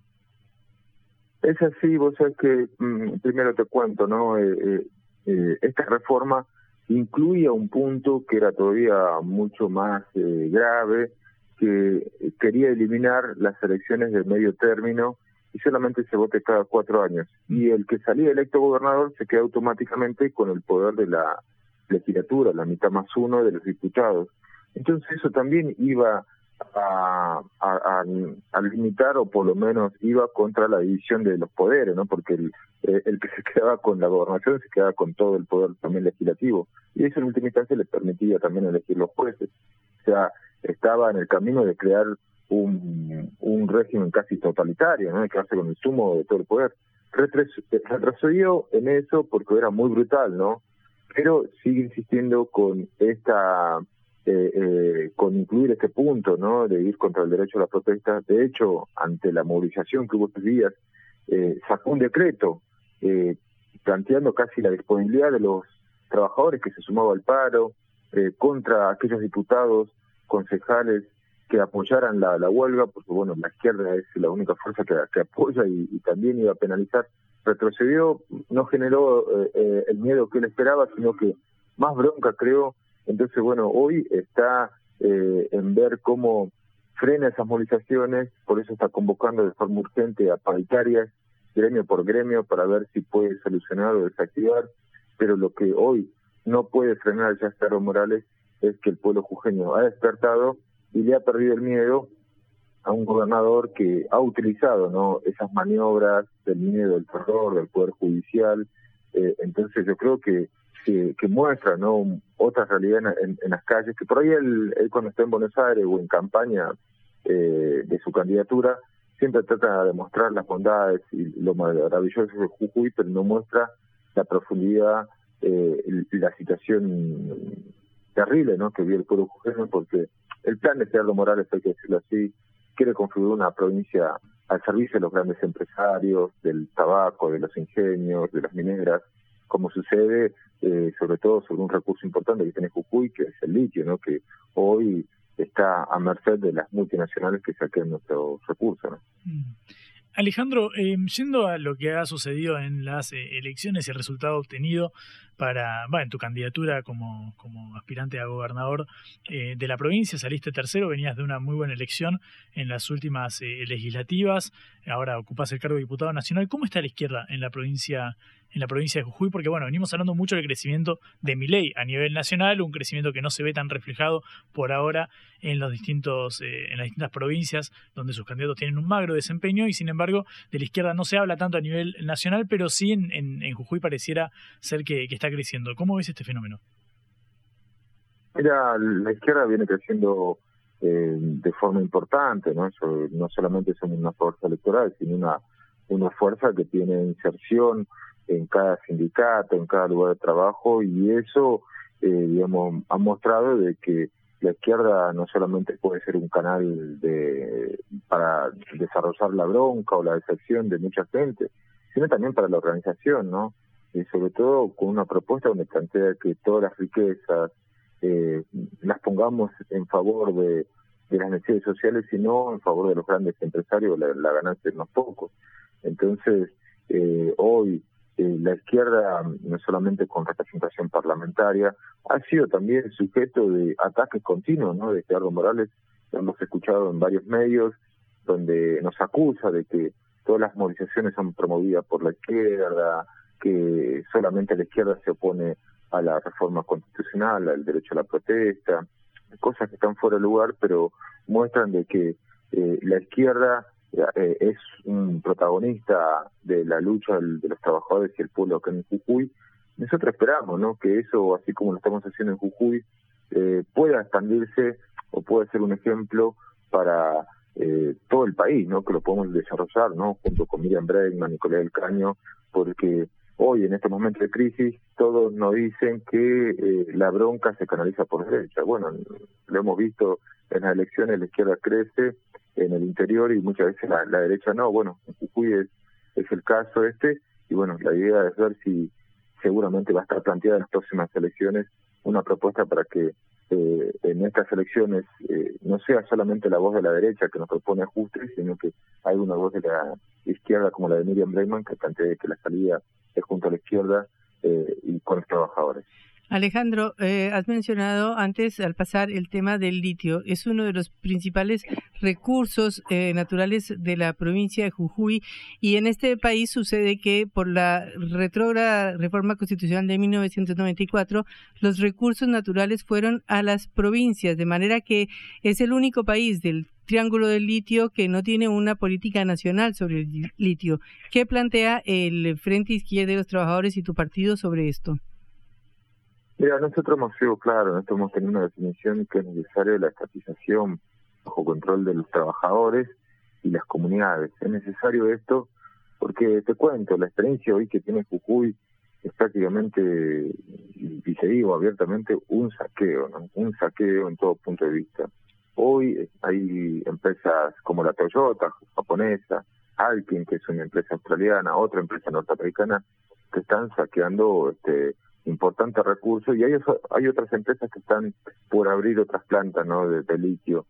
Es así, vos sabés que primero te cuento, ¿no? Esta reforma incluía un punto que era todavía mucho más grave, que quería eliminar las elecciones de medio término y solamente se vote cada 4 años. Y el que salía electo gobernador se queda automáticamente con el poder de la legislatura, la mitad más 1 de los diputados. Entonces eso también iba a limitar, o por lo menos iba contra la división de los poderes, ¿no? Porque el que se quedaba con la gobernación se quedaba con todo el poder también legislativo, y eso en última instancia le permitía también elegir los jueces. O sea, estaba en el camino de crear un régimen casi totalitario, ¿no?, de quedarse con el sumo de todo el poder. Retrocedió en eso porque era muy brutal, ¿no? Pero sigue insistiendo con con incluir este punto, ¿no?, de ir contra el derecho a la protesta. De hecho, ante la movilización que hubo estos días, sacó un decreto planteando casi la disponibilidad de los trabajadores que se sumaban al paro, contra aquellos diputados, concejales que apoyaran la huelga, porque bueno, la izquierda es la única fuerza que apoya y también iba a penalizar. Retrocedió, no generó el miedo que él esperaba, sino que más bronca creó. Entonces, bueno, hoy está en ver cómo frena esas movilizaciones, por eso está convocando de forma urgente a paritarias, gremio por gremio, para ver si puede solucionar o desactivar. Pero lo que hoy no puede frenar ya Gerardo Morales es que el pueblo jujeño ha despertado y le ha perdido el miedo a un gobernador que ha utilizado, ¿no?, esas maniobras del miedo, del terror, del poder judicial. Entonces yo creo que muestra, ¿no?, otra realidad en las calles, que por ahí él cuando está en Buenos Aires o en campaña de su candidatura siempre trata de mostrar las bondades y lo maravilloso de Jujuy, pero no muestra la profundidad y la situación terrible, ¿no?, que vive el pueblo jujeño, porque el plan de Gerardo Morales, hay que decirlo así, quiere construir una provincia al servicio de los grandes empresarios, del tabaco, de los ingenios, de las mineras, como sucede sobre todo sobre un recurso importante que tiene Jujuy, que es el litio, ¿no? Que hoy está a merced de las multinacionales que saquen nuestros recursos, ¿no? Alejandro, yendo a lo que ha sucedido en las elecciones y el resultado obtenido en tu candidatura como aspirante a gobernador de la provincia, saliste tercero, venías de una muy buena elección en las últimas legislativas, ahora ocupás el cargo de diputado nacional. ¿Cómo está la izquierda en la provincia de Jujuy? Porque venimos hablando mucho del crecimiento de Milei a nivel nacional, un crecimiento que no se ve tan reflejado por ahora en las distintas provincias donde sus candidatos tienen un magro desempeño, y sin embargo de la izquierda no se habla tanto a nivel nacional, pero sí en Jujuy pareciera ser que está creciendo. ¿Cómo ves este fenómeno? Mira, la izquierda viene creciendo de forma importante, ¿no? No solamente somos una fuerza electoral, sino una fuerza que tiene inserción en cada sindicato, en cada lugar de trabajo, y eso, ha mostrado de que la izquierda no solamente puede ser un canal para desarrollar la bronca o la decepción de mucha gente, sino también para la organización, ¿no? Y sobre todo con una propuesta donde plantea que todas las riquezas las pongamos en favor de las necesidades sociales y no en favor de los grandes empresarios, la ganancia de unos pocos. Entonces, hoy la izquierda, no solamente con representación parlamentaria, ha sido también sujeto de ataques continuos, ¿no? De Gerardo Morales, lo hemos escuchado en varios medios, donde nos acusa de que todas las movilizaciones son promovidas por la izquierda, que solamente la izquierda se opone a la reforma constitucional, al derecho a la protesta, cosas que están fuera de lugar, pero muestran de que la izquierda es un protagonista de la lucha de los trabajadores y el pueblo acá en Jujuy. Nosotros esperamos, ¿no?, que eso, así como lo estamos haciendo en Jujuy, pueda expandirse o pueda ser un ejemplo para todo el país, ¿no?, que lo podemos desarrollar, ¿no?, junto con Miriam Bregman, Nicolás del Caño, porque hoy, en este momento de crisis, todos nos dicen que la bronca se canaliza por derecha. Bueno, lo hemos visto en las elecciones, la izquierda crece en el interior y muchas veces la derecha no. Bueno, en Jujuy es el caso y bueno, la idea es ver si seguramente va a estar planteada en las próximas elecciones una propuesta para que en estas elecciones no sea solamente la voz de la derecha que nos propone ajustes, sino que hay una voz de la izquierda como la de Miriam Bregman que plantee que la salida es junto a la izquierda y con los trabajadores. Alejandro, has mencionado antes al pasar el tema del litio. Es uno de los principales recursos naturales de la provincia de Jujuy, y en este país sucede que por la retrógrada reforma constitucional de 1994 los recursos naturales fueron a las provincias, de manera que es el único país del Triángulo del Litio que no tiene una política nacional sobre el litio. ¿Qué plantea el Frente Izquierda de los Trabajadores y tu partido sobre esto? Mira, nosotros hemos sido claros, nosotros hemos tenido una definición que es necesaria la estatización bajo control de los trabajadores y las comunidades. Es necesario esto porque, te cuento, la experiencia hoy que tiene Jujuy es prácticamente, y se digo abiertamente, un saqueo, ¿no? Un saqueo en todo punto de vista. Hoy hay empresas como la Toyota japonesa, Alpine, que es una empresa australiana, otra empresa norteamericana, que están saqueando importantes recursos, y hay otras empresas que están por abrir otras plantas, ¿no?, de litio.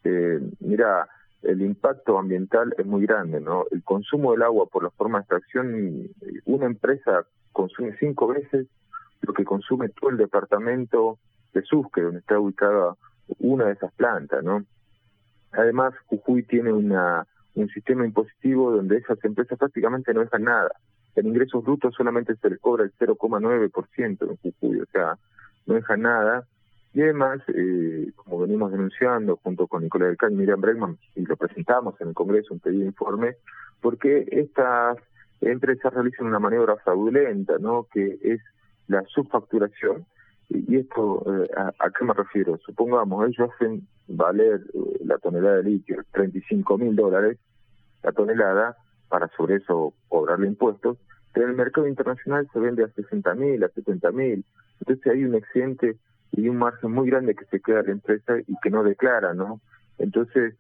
Mira, el impacto ambiental es muy grande, ¿no? El consumo del agua por la forma de extracción, una empresa consume 5 veces lo que consume todo el departamento de Susque, donde está ubicada una de esas plantas, ¿no? Además, Jujuy tiene un sistema impositivo donde esas empresas prácticamente no dejan nada. En ingresos brutos solamente se les cobra el 0,9% en Jujuy, o sea, no dejan nada. Y además, como venimos denunciando junto con Nicolás del Caño y Miriam Bregman, y lo presentamos en el Congreso, un pedido de informe, porque estas empresas realizan una maniobra fraudulenta, ¿no?, que es la subfacturación. Y esto, ¿a qué me refiero? Supongamos, ellos hacen valer la tonelada de litio, $35.000 la tonelada, para sobre eso cobrarle impuestos, pero en el mercado internacional se vende a 60.000, a 70.000. Entonces hay un excedente y un margen muy grande que se queda a la empresa y que no declara, ¿no? Entonces,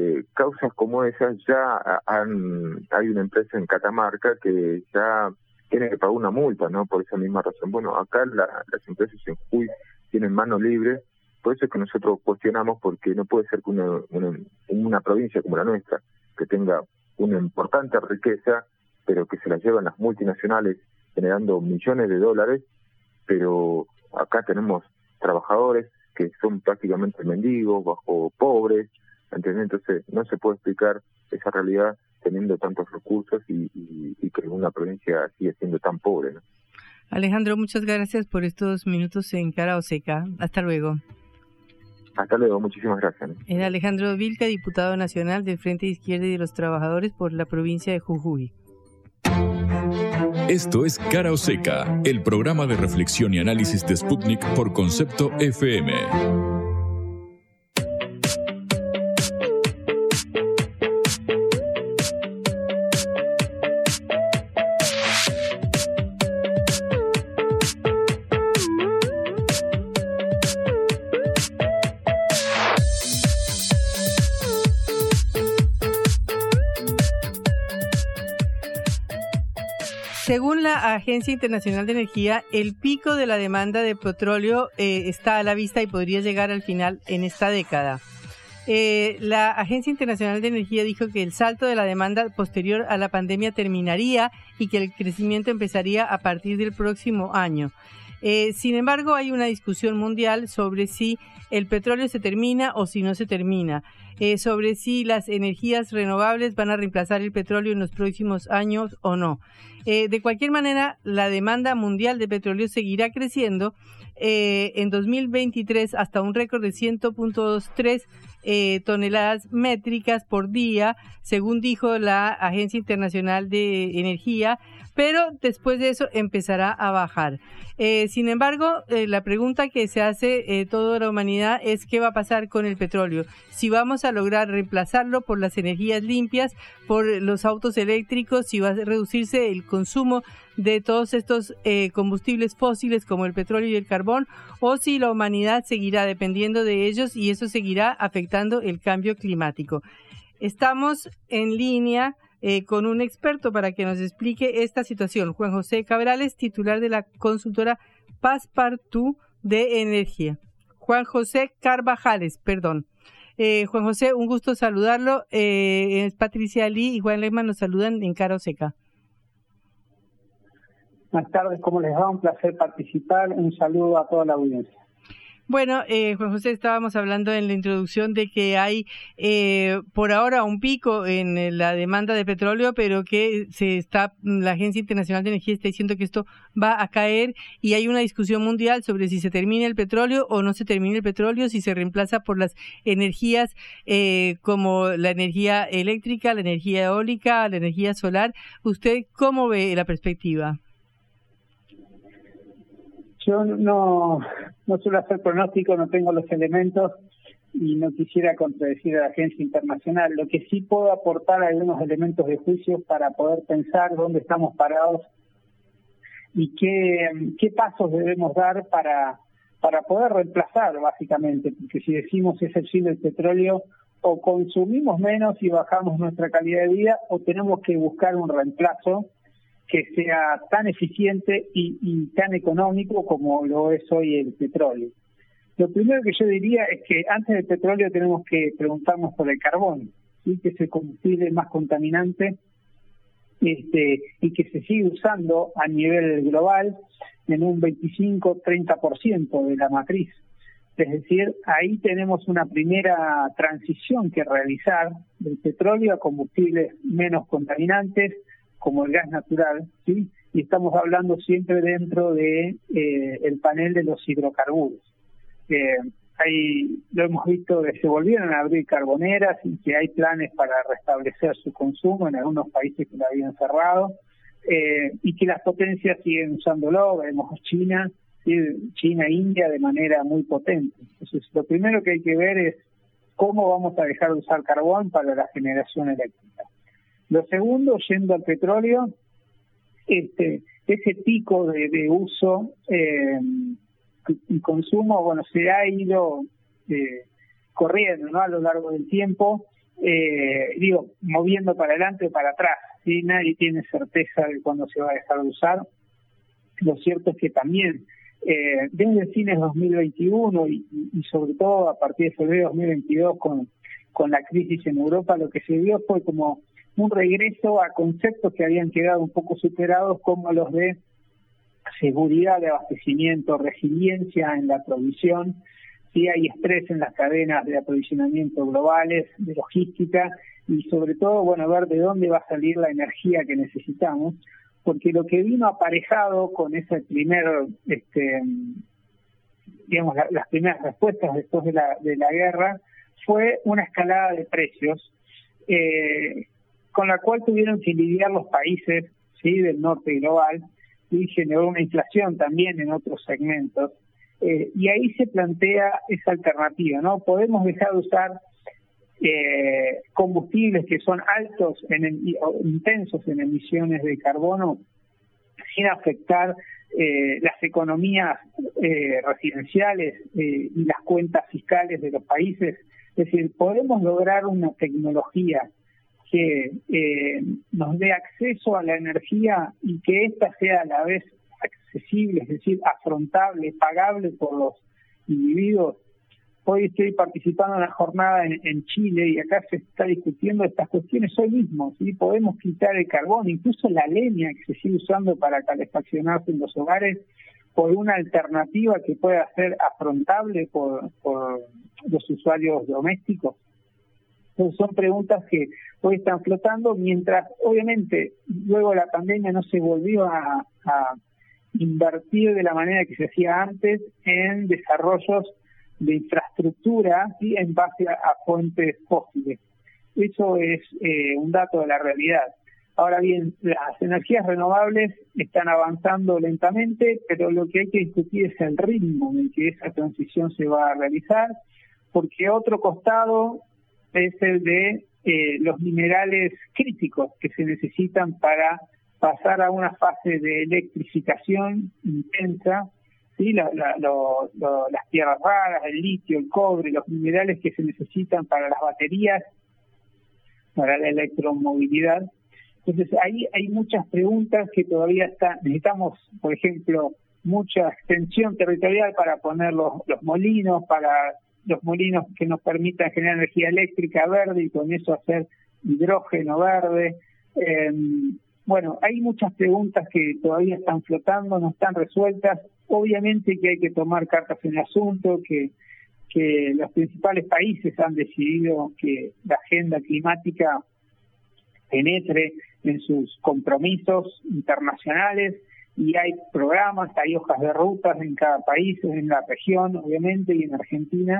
causas como esas ya hay una empresa en Catamarca que tiene que pagar una multa, ¿no? Por esa misma razón. Bueno, acá las empresas en Jujuy tienen mano libre, por eso es que nosotros cuestionamos, porque no puede ser que una provincia como la nuestra, que tenga una importante riqueza, pero que se la llevan las multinacionales generando millones de dólares, pero acá tenemos trabajadores que son prácticamente mendigos, bajo pobres, ¿entendés? Entonces no se puede explicar esa realidad teniendo tantos recursos y que una provincia sigue siendo tan pobre, ¿no? Alejandro, muchas gracias por estos minutos en Cara o Seca. Hasta luego. Hasta luego, muchísimas gracias. Era Alejandro Vilca, diputado nacional del Frente Izquierda y de los Trabajadores por la provincia de Jujuy. Esto es Cara o Seca, el programa de reflexión y análisis de Sputnik por Concepto FM. Según la Agencia Internacional de Energía, el pico de la demanda de petróleo está a la vista y podría llegar al final en esta década. La Agencia Internacional de Energía dijo que el salto de la demanda posterior a la pandemia terminaría y que el crecimiento empezaría a partir del próximo año. Sin embargo, hay una discusión mundial sobre si el petróleo se termina o si no se termina, sobre si las energías renovables van a reemplazar el petróleo en los próximos años o no. De cualquier manera, la demanda mundial de petróleo seguirá creciendo en 2023 hasta un récord de 100.23 toneladas métricas por día, según dijo la Agencia Internacional de Energía, pero después de eso empezará a bajar. Sin embargo, la pregunta que se hace toda la humanidad es ¿qué va a pasar con el petróleo? Si vamos a lograr reemplazarlo por las energías limpias, por los autos eléctricos, si va a reducirse el consumo de todos estos combustibles fósiles como el petróleo y el carbón, o si la humanidad seguirá dependiendo de ellos y eso seguirá afectando el cambio climático. Estamos en línea con un experto para que nos explique esta situación. Juan José Cabrales, titular de la consultora Passepartout de Energía. Juan José Carvajales, perdón. Juan José, un gusto saludarlo. Patricia Lee y Juan Lehmann nos saludan en Cara o Seca. Buenas tardes, ¿cómo les va? Un placer participar. Un saludo a toda la audiencia. Bueno, Juan José, estábamos hablando en la introducción de que hay por ahora un pico en la demanda de petróleo, pero que la Agencia Internacional de Energía está diciendo que esto va a caer y hay una discusión mundial sobre si se termina el petróleo o no se termina el petróleo, si se reemplaza por las energías como la energía eléctrica, la energía eólica, la energía solar. ¿Usted cómo ve la perspectiva? Yo no suelo hacer pronóstico, no tengo los elementos y no quisiera contradecir a la Agencia Internacional. Lo que sí puedo aportar algunos elementos de juicio para poder pensar dónde estamos parados y qué pasos debemos dar para poder reemplazar, básicamente. Porque si decimos es el fin del petróleo, o consumimos menos y bajamos nuestra calidad de vida, o tenemos que buscar un reemplazo que sea tan eficiente y tan económico como lo es hoy el petróleo. Lo primero que yo diría es que antes del petróleo tenemos que preguntarnos por el carbón, ¿sí? Que es el combustible más contaminante y que se sigue usando a nivel global en un 25-30% de la matriz. Es decir, ahí tenemos una primera transición que realizar del petróleo a combustibles menos contaminantes, como el gas natural, ¿sí? Y estamos hablando siempre dentro de el panel de los hidrocarburos. Lo hemos visto que se volvieron a abrir carboneras y que hay planes para restablecer su consumo en algunos países que lo habían cerrado, y que las potencias siguen usándolo. Vemos China e India de manera muy potente. Entonces, lo primero que hay que ver es cómo vamos a dejar de usar carbón para la generación eléctrica. Lo segundo, yendo al petróleo, ese pico de uso y consumo, bueno, se ha ido corriendo, ¿no? A lo largo del tiempo, moviendo para adelante o para atrás. ¿sí? Nadie tiene certeza de cuándo se va a dejar de usar. Lo cierto es que también desde fines 2021 y sobre todo a partir de febrero de 2022 con la crisis en Europa, lo que se vio fue como un regreso a conceptos que habían quedado un poco superados, como los de seguridad de abastecimiento, resiliencia en la provisión. Sí, hay estrés en las cadenas de aprovisionamiento globales, de logística, y sobre todo, bueno, ver de dónde va a salir la energía que necesitamos, porque lo que vino aparejado con ese primer, digamos, las primeras respuestas después de la guerra, fue una escalada de precios, con la cual tuvieron que lidiar los países, ¿sí?, del norte global, y generó una inflación también en otros segmentos. Y ahí se plantea esa alternativa, ¿no? Podemos dejar de usar combustibles que son altos, intensos en emisiones de carbono, sin afectar las economías residenciales y las cuentas fiscales de los países. Es decir, podemos lograr una tecnología que nos dé acceso a la energía y que ésta sea a la vez accesible, es decir, afrontable, pagable por los individuos. Hoy estoy participando en una jornada en Chile y acá se está discutiendo estas cuestiones hoy mismo, ¿sí? Podemos quitar el carbón, incluso la leña que se sigue usando para calefaccionarse en los hogares, por una alternativa que pueda ser afrontable por los usuarios domésticos. Entonces son preguntas que hoy están flotando, mientras obviamente luego de la pandemia no se volvió a invertir de la manera que se hacía antes en desarrollos de infraestructura, ¿sí?, en base a fuentes fósiles. Eso es un dato de la realidad. Ahora bien, las energías renovables están avanzando lentamente, pero lo que hay que discutir es el ritmo en que esa transición se va a realizar, porque otro costado es el de los minerales críticos que se necesitan para pasar a una fase de electrificación intensa, ¿sí? Las tierras raras, el litio, el cobre, los minerales que se necesitan para las baterías, para la electromovilidad. Entonces ahí hay muchas preguntas que todavía necesitamos, por ejemplo, mucha extensión territorial para poner los molinos que nos permitan generar energía eléctrica verde y con eso hacer hidrógeno verde. Bueno, hay muchas preguntas que todavía están flotando, no están resueltas. Obviamente que hay que tomar cartas en el asunto, que los principales países han decidido que la agenda climática penetre en sus compromisos internacionales, y hay programas, hay hojas de rutas en cada país, en la región, obviamente, y en Argentina.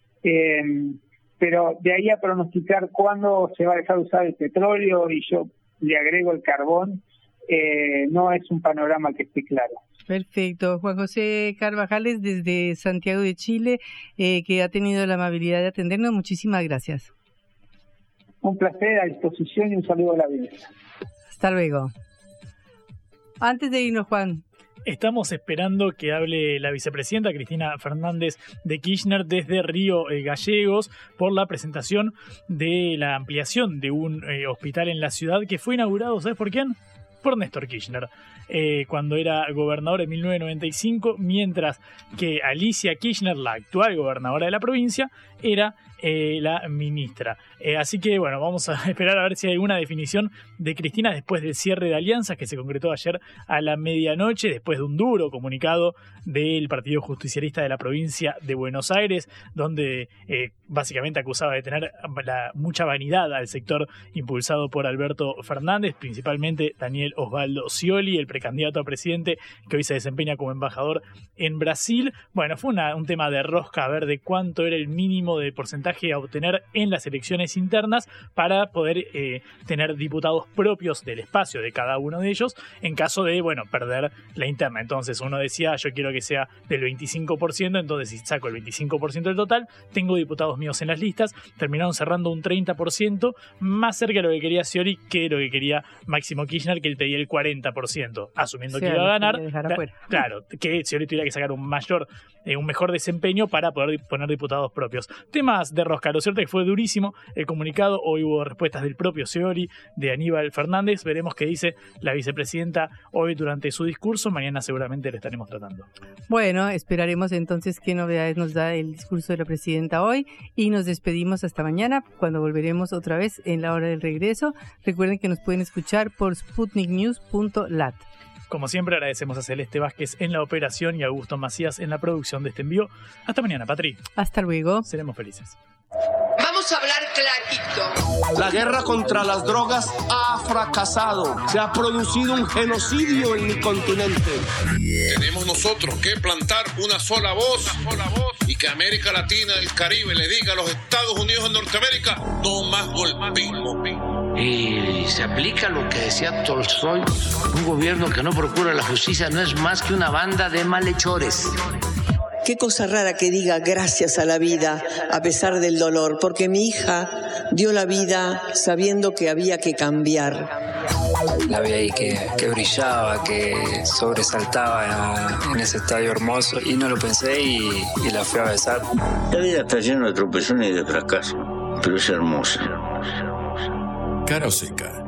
Pero de ahí a pronosticar cuándo se va a dejar de usar el petróleo, y yo le agrego el carbón, no es un panorama que esté claro. Perfecto. Juan José Carvajales, desde Santiago de Chile, que ha tenido la amabilidad de atendernos. Muchísimas gracias. Un placer, a disposición, y un saludo a la audiencia. Hasta luego. Antes de irnos, Juan. Estamos esperando que hable la vicepresidenta Cristina Fernández de Kirchner desde Río Gallegos por la presentación de la ampliación de un hospital en la ciudad que fue inaugurado, ¿sabes por quién? Por Néstor Kirchner, cuando era gobernador en 1995, mientras que Alicia Kirchner, la actual gobernadora de la provincia, era la ministra. Así que bueno, vamos a esperar a ver si hay alguna definición de Cristina después del cierre de alianzas que se concretó ayer a la medianoche, después de un duro comunicado del Partido Justicialista de la provincia de Buenos Aires, donde básicamente acusaba de tener mucha vanidad al sector impulsado por Alberto Fernández, principalmente Daniel Osvaldo Scioli, el precandidato a presidente que hoy se desempeña como embajador en Brasil. Bueno, fue un tema de rosca, a ver de cuánto era el mínimo de porcentaje a obtener en las elecciones internas para poder tener diputados propios del espacio de cada uno de ellos en caso de, bueno, perder la interna. Entonces uno decía, yo quiero que sea del 25%, entonces si saco el 25% del total, tengo diputados míos en las listas. Terminaron cerrando un 30%, más cerca de lo que quería Scioli que lo que quería Máximo Kirchner, que te di el 40%, asumiendo que Sí, iba a ganar. Claro, Que Scioli tuviera que sacar un mejor desempeño para poder poner diputados propios. Temas de rosca, lo cierto es que fue durísimo el comunicado. Hoy hubo respuestas del propio Scioli, de Aníbal Fernández. Veremos qué dice la vicepresidenta hoy durante su discurso. Mañana seguramente le estaremos tratando. Bueno, esperaremos entonces qué novedades nos da el discurso de la presidenta hoy y nos despedimos hasta mañana, cuando volveremos otra vez en la hora del regreso. Recuerden que nos pueden escuchar por sputniknews.lat. Como siempre, agradecemos a Celeste Vázquez en la operación y a Augusto Macías en la producción de este envío. Hasta mañana, Patri. Hasta luego. Seremos felices. Vamos a hablar clarito. La guerra contra las drogas ha fracasado. Se ha producido un genocidio en mi continente. Tenemos nosotros que plantar una sola voz y que América Latina, el Caribe, le diga a los Estados Unidos de Norteamérica: no más golpismo. Y se aplica lo que decía Tolstoy: un gobierno que no procura la justicia no es más que una banda de malhechores. Qué cosa rara que diga gracias a la vida a pesar del dolor, porque mi hija dio la vida sabiendo que había que cambiar. La vi ahí que brillaba, que sobresaltaba en ese estadio hermoso y no lo pensé y la fui a besar. La vida está llena de tropezones y de fracasos, pero es hermosa. Cara o Seca.